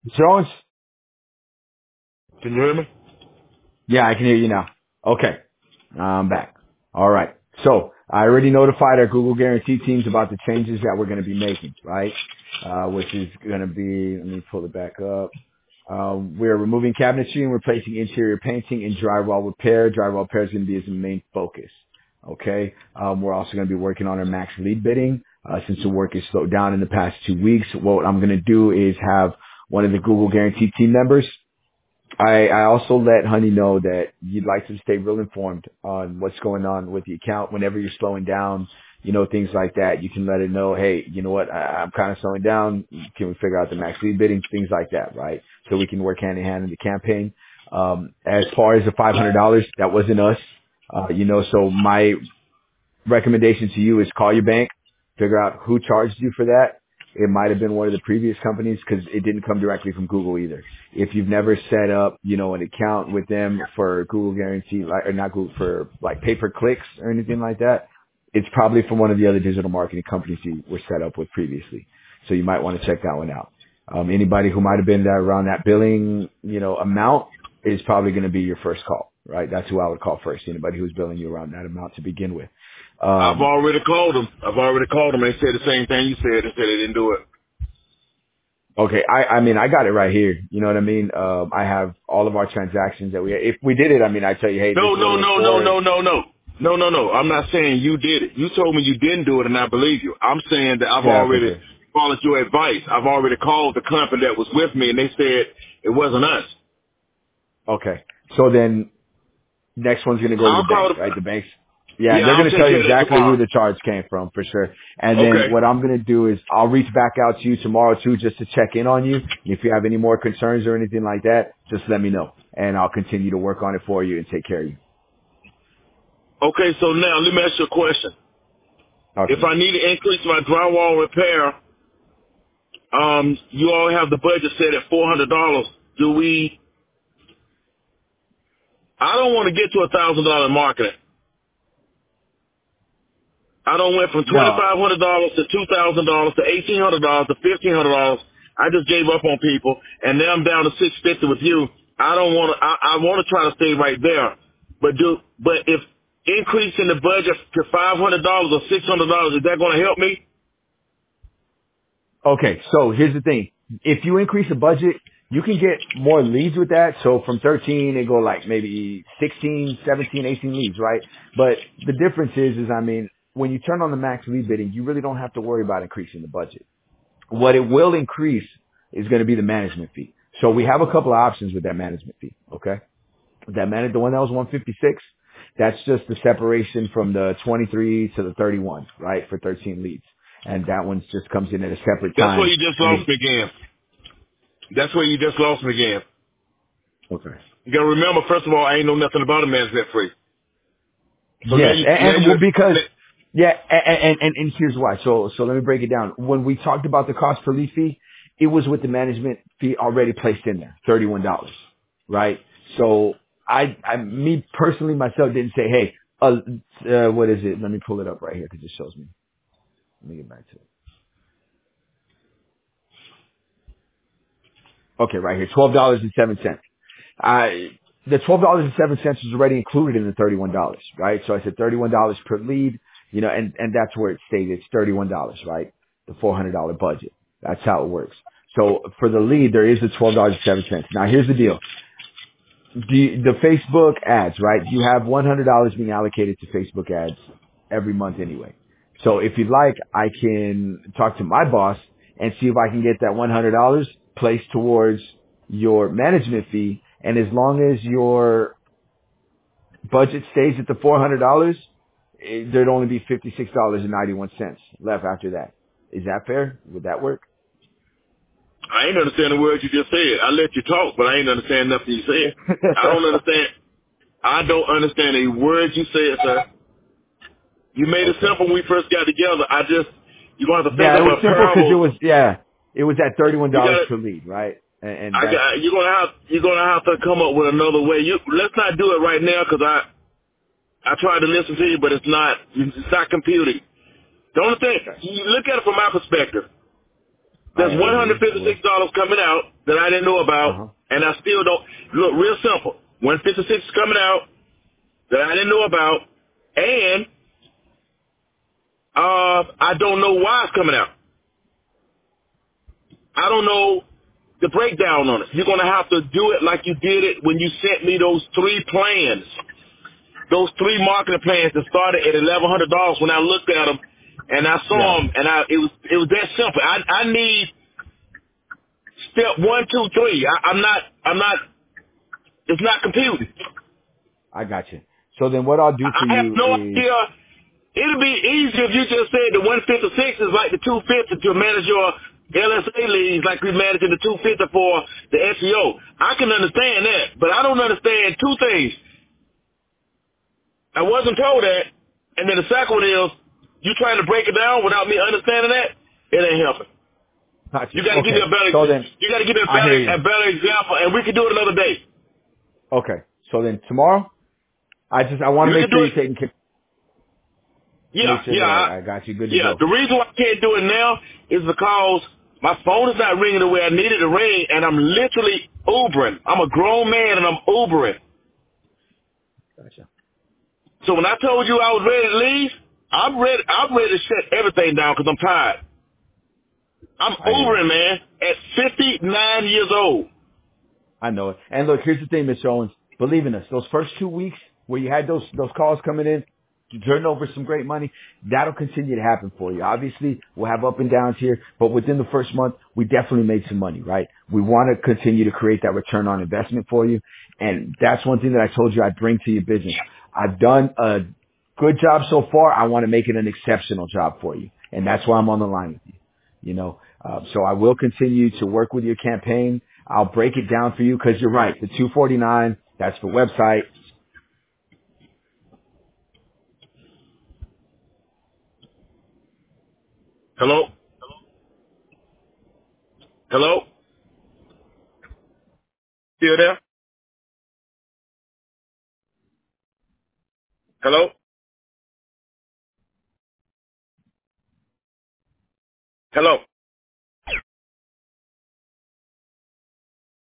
Jones? Can you hear me? Yeah, I can hear you now. Okay. I'm back. All right. So I already notified our Google Guarantee teams about the changes that we're going to be making, right? Which is going to be, let me pull it back up. We're removing cabinetry and replacing interior painting and drywall repair. Drywall repair is going to be as the main focus. Okay. We're also going to be working on our max lead bidding. Since the work has slowed down in the past 2 weeks, what I'm going to do is have one of the Google Guarantee team members. I also let Honey know that you'd like to stay real informed on what's going on with the account whenever you're slowing down, things like that. You can let it know, hey, you know what, I'm kind of slowing down. Can we figure out the max lead bidding? Things like that, right? So we can work hand in hand in the campaign. As far as the $500, that wasn't us. So my recommendation to you is call your bank, figure out who charged you for that. It might have been one of the previous companies because it didn't come directly from Google either. If you've never set up, an account with them for Google Guarantee, or not Google, for like pay-per-clicks or anything like that, it's probably from one of the other digital marketing companies you were set up with previously. So you might want to check that one out. Anybody who might have been there around that billing, amount is probably going to be your first call, right? That's who I would call first. Anybody who's billing you around that amount to begin with. I've already called them. They said the same thing you said. They said they didn't do it. Okay. I mean, I got it right here. You know what I mean? I have all of our transactions that if we did it, I mean, I tell you, hey, this No, is what no, it was no, no, for. no, no, no. No, no, no. I'm not saying you did it. You told me you didn't do it, and I believe you. I'm saying that I've Yeah, for already sure. followed your advice. I've already called the company that was with me, and they said it wasn't us. Okay. So then next one's going to go to the I'll call bank, the. right? The banks. Yeah, Yeah, they're I'll going to take tell you care of that exactly who tomorrow. the charge came from for sure. And then Okay. what I'm going to do is I'll reach back out to you tomorrow too, just to check in on you. If you have any more concerns or anything like that, just let me know and I'll continue to work on it for you and take care of you. Okay, so now let me ask you a question. If Okay. I need to increase my drywall repair, you all have the budget set at $400. Do we? I don't want to get to $1,000 in marketing. I don't went from No. $2,500 to $2,000 to $1,800 to $1,500. I just gave up on people, and now I'm down to $650 with you. I don't want to. I want to try to stay right there, but if increasing the budget to $500 or $600, is that going to help me? Okay, so here's the thing. If you increase the budget, you can get more leads with that. So from 13, they go like maybe 16, 17, 18 leads, right? But the difference is I mean, when you turn on the max lead bidding, you really don't have to worry about increasing the budget. What it will increase is going to be the management fee. So we have a couple of options with that management fee, okay? The one that was 156, that's just the separation from the 23 to the 31, right? For 13 leads. And that one just comes in at a separate That's where time. you just And lost me again. That's where you just lost me again. okay. You got to remember, first of all, I ain't know nothing about a management free. So Yes, and you well, because yeah, and here's why. So let me break it down. When we talked about the cost per lead fee, it was with the management fee already placed in there, $31, right? So me personally myself didn't say, hey, what is it? Let me pull it up right here because it shows me. Let me get back to it. Okay, right here, $12.07. The $12.07 is already included in the $31, right? So I said $31 per lead, and that's where it stated it's $31, right? The $400 budget. That's how it works. So for the lead, there is the $12.07. Now here's the deal. The Facebook ads, right? You have $100 being allocated to Facebook ads every month anyway. So if you'd like, I can talk to my boss and see if I can get that $100 placed towards your management fee. And as long as your budget stays at the $400, there'd only be $56.91 left after that. Is that fair? Would that work? I ain't understand the words you just said. I let you talk, but I ain't understand nothing you said. I don't understand. I don't understand a word you said, sir. You made it Okay. simple when we first got together. You're going to have to think Yeah, it of was a simple because parable. it was at $31 You got per lead, right? And I that's, got, you're going to have to come up with another way. Let's not do it right now because I tried to listen to you, but it's not computing. The only thing, okay. you look at it from my perspective. All There's right, let me, $156 coming out. that I didn't know about, Uh-huh. and I still don't. Look, real simple. 156 is coming out that I didn't know about, and I don't know why it's coming out. I don't know the breakdown on it. You're going to have to do it like you did it when you sent me those three plans, those three marketing plans that started at $1,100 when I looked at them and I saw Yeah, them, and it was that simple. I need step one, two, three. I'm not. It's not computing. I got you. So then what I'll do for I have you no is, idea. It'll be easier if you just said the 156 is like the 250 to manage your LSA leads, like we managing the 250 for the SEO. I can understand that, but I don't understand two things. I wasn't told that, and then the second one is you trying to break it down without me understanding that. It ain't helping. gotcha. You got to give me Okay. a better. So then You got to give me I hear you. a better example, and we can do it another day. Okay. So then tomorrow, I want to We make can do sure it. you're taking care, make Yeah, sure that yeah. I got you good to Yeah, go. the reason why I can't do it now is because my phone is not ringing the way I need it to ring, and I'm literally Ubering. I'm a grown man, and I'm Ubering. Gotcha. So when I told you I was ready to leave, I'm ready to shut everything down because I'm tired. I'm I hear you. Ubering, man, at 59 years old. I know it. And look, here's the thing, Mr. Owens. Believe in us. Those first 2 weeks where you had those calls coming in, you turned over some great money. That'll continue to happen for you. Obviously, we'll have up and downs here, but within the first month, we definitely made some money, right? We want to continue to create that return on investment for you. And that's one thing that I told you I'd bring to your business. I've done a good job so far. I want to make it an exceptional job for you. And that's why I'm on the line with you. So I will continue to work with your campaign. I'll break it down for you because you're right. The 249, that's the website. Hello? Hello? Still there? Hello? Hello?